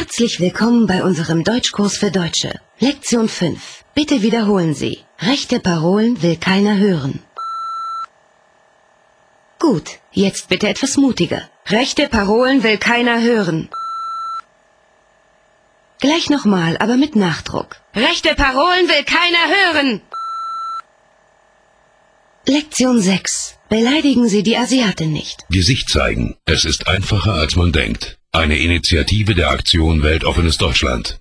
Herzlich willkommen bei unserem Deutschkurs für Deutsche. Lektion 5. Bitte wiederholen Sie. Rechte Parolen will keiner hören. Gut, jetzt bitte etwas mutiger. Rechte Parolen will keiner hören. Gleich nochmal, aber mit Nachdruck. Rechte Parolen will keiner hören. Lektion 6. Beleidigen Sie die Asiatin nicht. Gesicht zeigen. Es ist einfacher, als man denkt. Eine Initiative der Aktion Weltoffenes Deutschland.